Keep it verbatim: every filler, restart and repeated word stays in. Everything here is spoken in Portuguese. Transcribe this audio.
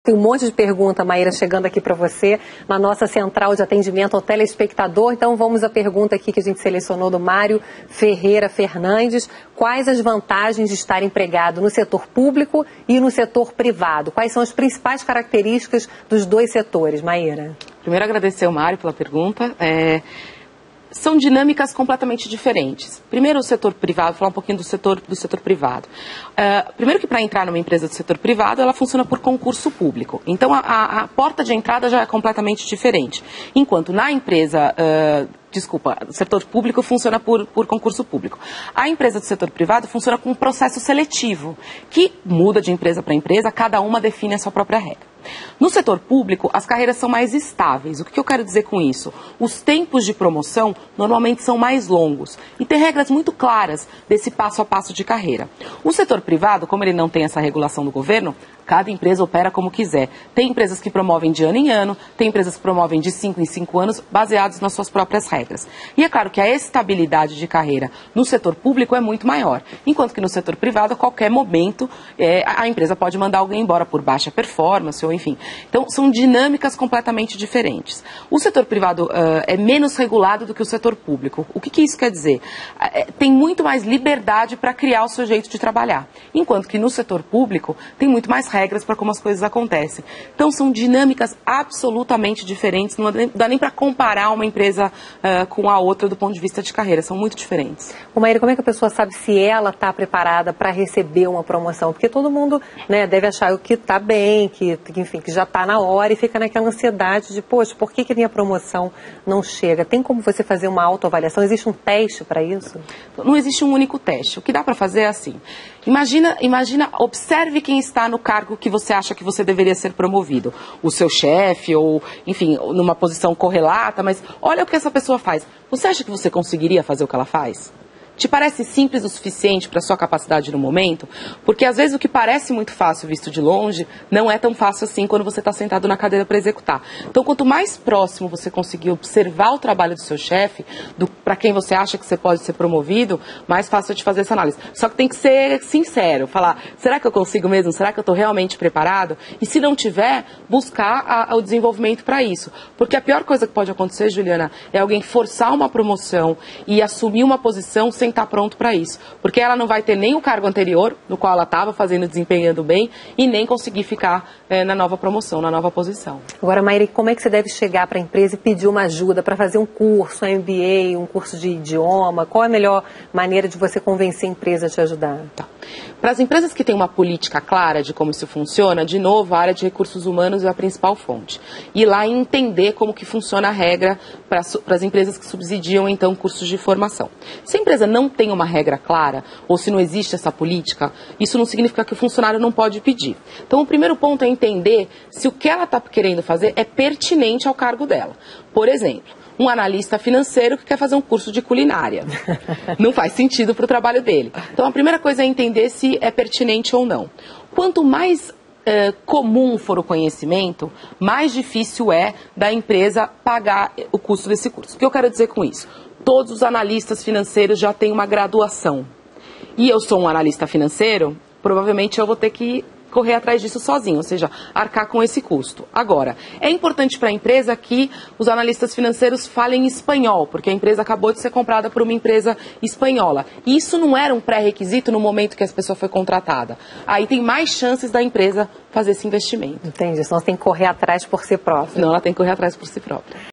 tem um monte de pergunta, Maíra, chegando aqui para você, na nossa central de atendimento ao telespectador. Então vamos à pergunta aqui que a gente selecionou do Mário Ferreira Fernandes. Quais as vantagens de estar empregado no setor público e no setor privado? Quais são as principais características dos dois setores, Maíra? Primeiro, agradecer ao Mário pela pergunta. É... São dinâmicas completamente diferentes. Primeiro, o setor privado, vou falar um pouquinho do setor, do setor privado. Uh, primeiro que para entrar numa empresa do setor privado, ela funciona por concurso público. Então, a, a, a porta de entrada já é completamente diferente. Enquanto na empresa... Uh, Desculpa, o setor público funciona por, por concurso público. A empresa do setor privado funciona com um processo seletivo, que muda de empresa para empresa, cada uma define a sua própria regra. No setor público, as carreiras são mais estáveis. O que eu quero dizer com isso? Os tempos de promoção normalmente são mais longos e tem regras muito claras desse passo a passo de carreira. O setor privado, como ele não tem essa regulação do governo, cada empresa opera como quiser. Tem empresas que promovem de ano em ano, tem empresas que promovem de cinco em cinco anos, baseados nas suas próprias regras. E é claro que a estabilidade de carreira no setor público é muito maior, enquanto que no setor privado, a qualquer momento, é, a empresa pode mandar alguém embora por baixa performance, ou enfim. Então, são dinâmicas completamente diferentes. O setor privado uh, é menos regulado do que o setor público. O que, que isso quer dizer? Uh, tem muito mais liberdade para criar o seu jeito de trabalhar, enquanto que no setor público tem muito mais regras regras para como as coisas acontecem. Então, são dinâmicas absolutamente diferentes, não dá nem para comparar uma empresa uh, com a outra do ponto de vista de carreira, são muito diferentes. Ô Maíra, como é que a pessoa sabe se ela está preparada para receber uma promoção? Porque todo mundo, né, deve achar que está bem, que, que, enfim, que já está na hora e fica naquela ansiedade de, poxa, por que, que a minha promoção não chega? Tem como você fazer uma autoavaliação? Existe um teste para isso? Não existe um único teste. O que dá para fazer é assim. Imagina, imagina, observe quem está no cargo que você acha que você deveria ser promovido. O seu chefe ou, enfim, numa posição correlata, mas olha o que essa pessoa faz. Você acha que você conseguiria fazer o que ela faz? Te parece simples o suficiente para a sua capacidade no momento? Porque às vezes o que parece muito fácil visto de longe, não é tão fácil assim quando você está sentado na cadeira para executar. Então, quanto mais próximo você conseguir observar o trabalho do seu chefe, para quem você acha que você pode ser promovido, mais fácil é de fazer essa análise. Só que tem que ser sincero, falar, será que eu consigo mesmo? Será que eu estou realmente preparado? E se não tiver, buscar a, a, o desenvolvimento para isso. Porque a pior coisa que pode acontecer, Juliana, é alguém forçar uma promoção e assumir uma posição sem estar pronto para isso, porque ela não vai ter nem o cargo anterior, no qual ela estava fazendo, desempenhando bem, e nem conseguir ficar é, na nova promoção, na nova posição. Agora, Maíra, como é que você deve chegar para a empresa e pedir uma ajuda para fazer um curso, um M B A, um curso de idioma? Qual é a melhor maneira de você convencer a empresa a te ajudar? Tá. Para as empresas que têm uma política clara de como isso funciona, de novo, a área de recursos humanos é a principal fonte. Ir lá e entender como que funciona a regra para as empresas que subsidiam, então, cursos de formação. Se a empresa não tem uma regra clara, ou se não existe essa política, isso não significa que o funcionário não pode pedir. Então, o primeiro ponto é entender se o que ela está querendo fazer é pertinente ao cargo dela. Por exemplo, um analista financeiro que quer fazer um curso de culinária. Não faz sentido para o trabalho dele. Então, a primeira coisa é entender se é pertinente ou não. Quanto mais eh, comum for o conhecimento, mais difícil é da empresa pagar o custo desse curso. O que eu quero dizer com isso? Todos os analistas financeiros já têm uma graduação. E eu sou um analista financeiro, provavelmente eu vou ter que correr atrás disso sozinho, ou seja, arcar com esse custo. Agora, é importante para a empresa que os analistas financeiros falem espanhol, porque a empresa acabou de ser comprada por uma empresa espanhola. E isso não era um pré-requisito no momento que essa pessoa foi contratada. Aí tem mais chances da empresa fazer esse investimento. Entendi, senão você tem que correr atrás por si próprio. Não, ela tem que correr atrás por si própria.